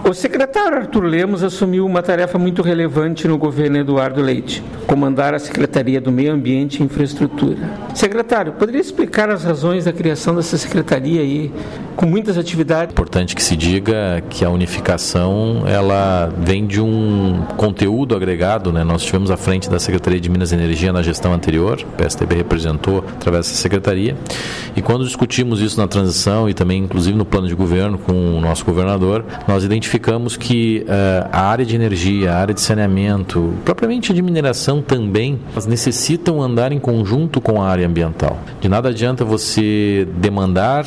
O secretário Arthur Lemos assumiu uma tarefa muito relevante no governo Eduardo Leite, comandar a Secretaria do Meio Ambiente e Infraestrutura. Secretário, poderia explicar as razões da criação dessa secretaria aí, com muitas atividades? É importante que se diga que a unificação, ela vem de um conteúdo agregado, né? Nós estivemos à frente da Secretaria de Minas e Energia na gestão anterior, o PSDB representou através dessa secretaria, e quando discutimos isso na transição e também, inclusive, no plano de governo com o nosso governador, nós identificamos que a área de energia, a área de saneamento, propriamente de mineração também, elas necessitam andar em conjunto com a área ambiental. De nada adianta você demandar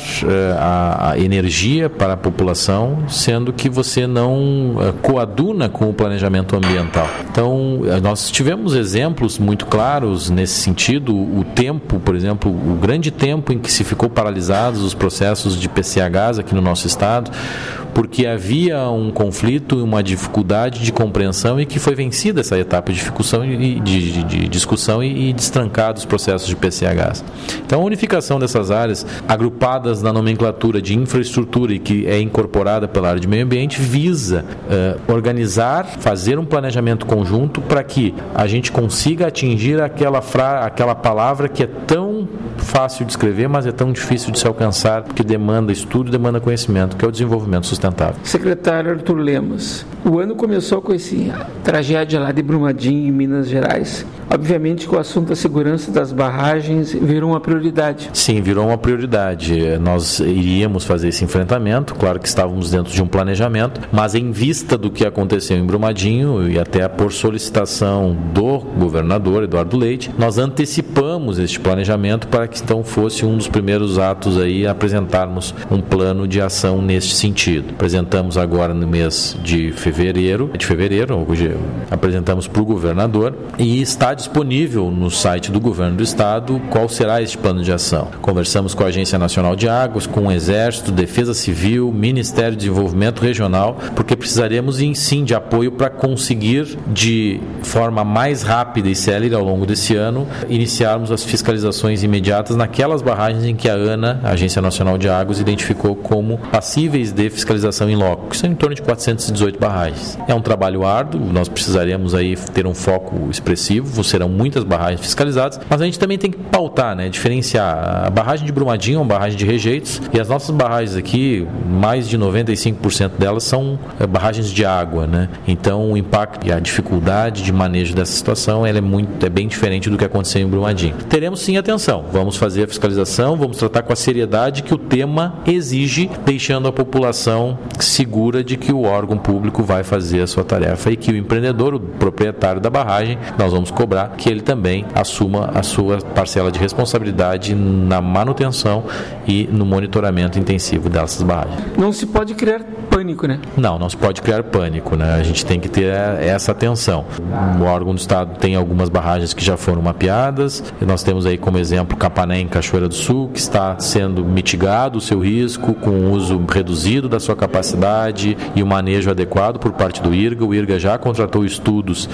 a energia para a população, sendo que você não coaduna com o planejamento ambiental. Então, nós tivemos exemplos muito claros nesse sentido. O tempo, por exemplo, o grande tempo em que se ficou paralisados os processos de PCHs aqui no nosso estado, porque havia um conflito, uma dificuldade de compreensão e que foi vencida essa etapa de discussão e destrancados os processos de PCHs. Então, a unificação dessas áreas, agrupadas na nomenclatura de infraestrutura e que é incorporada pela área de meio ambiente, visa organizar, fazer um planejamento conjunto para que a gente consiga atingir aquela palavra que é tão fácil de escrever, mas é tão difícil de se alcançar, porque demanda estudo, demanda conhecimento, que é o desenvolvimento sustentável. Secretário Arthur Lemos, o ano começou com esse tragédia lá de Brumadinho, em Minas Gerais. Obviamente que o assunto da segurança das barragens virou uma prioridade. Sim, virou uma prioridade. Nós iríamos fazer esse enfrentamento, claro que estávamos dentro de um planejamento, mas em vista do que aconteceu em Brumadinho e até por solicitação do governador Eduardo Leite, nós antecipamos este planejamento para que então fosse um dos primeiros atos aí apresentarmos um plano de ação neste sentido. Apresentamos agora no mês de fevereiro, hoje apresentamos para o governador e está disponível no site do governo do estado qual será este plano de ação. Conversamos com a Agência Nacional de Águas, com o Exército, Defesa Civil, Ministério de Desenvolvimento Regional, porque precisaremos sim de apoio para conseguir de forma mais rápida e célere ao longo desse ano iniciarmos as fiscalizações imediatas naquelas barragens em que a ANA, a Agência Nacional de Águas, identificou como passíveis de fiscalização em loco, que são em torno de 418 barragens. É um trabalho árduo, nós precisaremos aí ter um foco expressivo, serão muitas barragens fiscalizadas, mas a gente também tem que pautar, diferenciar. A barragem de Brumadinho é uma barragem de rejeitos e as nossas barragens aqui, mais de 95% delas são barragens de água, Então o impacto e a dificuldade de manejo dessa situação ela é bem diferente do que aconteceu em Brumadinho. Teremos sim atenção, vamos fazer a fiscalização, vamos tratar com a seriedade que o tema exige, deixando a população segura de que o órgão público vai fazer a sua tarefa e que o empreendedor, o proprietário da barragem, nós vamos cobrar que ele também assuma a sua parcela de responsabilidade na manutenção e no monitoramento intensivo dessas barragens. Não se pode criar pânico, Não se pode criar pânico, A gente tem que ter essa atenção. O órgão do estado tem algumas barragens que já foram mapeadas, e nós temos aí como exemplo Capané em Cachoeira do Sul, que está sendo mitigado o seu risco com o uso reduzido da sua capacidade e o manejo adequado por parte do IRGA. O IRGA já contratou estudos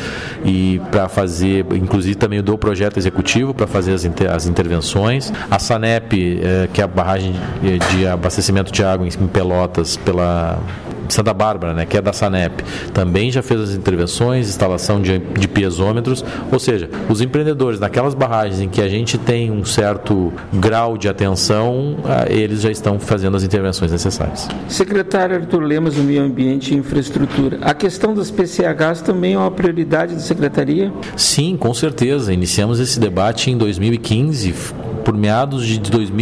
e para fazer, inclusive também do projeto executivo para fazer as intervenções. A SANEP, que é a barragem de abastecimento de água em Pelotas pela Santa Bárbara, que é da SANEP, também já fez as intervenções, instalação de piezômetros, ou seja, os empreendedores naquelas barragens em que a gente tem um certo grau de atenção, eles já estão fazendo as intervenções necessárias. Secretário Arthur Lemos, do Meio Ambiente e Infraestrutura, a questão das PCHs também é uma prioridade da Secretaria? Sim, com certeza. Iniciamos esse debate em 2015, por meados de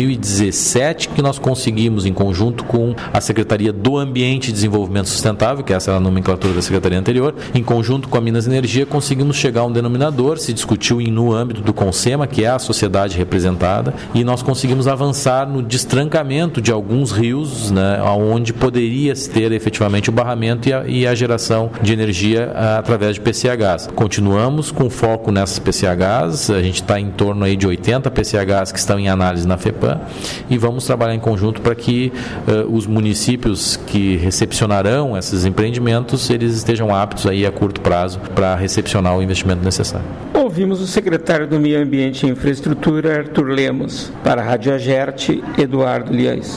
2017, que nós conseguimos, em conjunto com a Secretaria do Ambiente e Desenvolvimento Sustentável, que essa era a nomenclatura da Secretaria anterior, em conjunto com a Minas Energia, conseguimos chegar a um denominador, se discutiu no âmbito do CONSEMA, que é a sociedade representada, e nós conseguimos avançar no destrancamento de alguns rios, onde poderia ter efetivamente o barramento e a geração de energia através de PCHs. Continuamos com foco nessas PCHs, a gente está em torno aí de 80 PCHs que estão em análise na FEPAM e vamos trabalhar em conjunto para que os municípios que recepcionarão esses empreendimentos, eles estejam aptos aí a curto prazo para recepcionar o investimento necessário. Ouvimos o secretário do Meio Ambiente e Infraestrutura, Arthur Lemos. Para a Rádio Agerte, Eduardo Liães.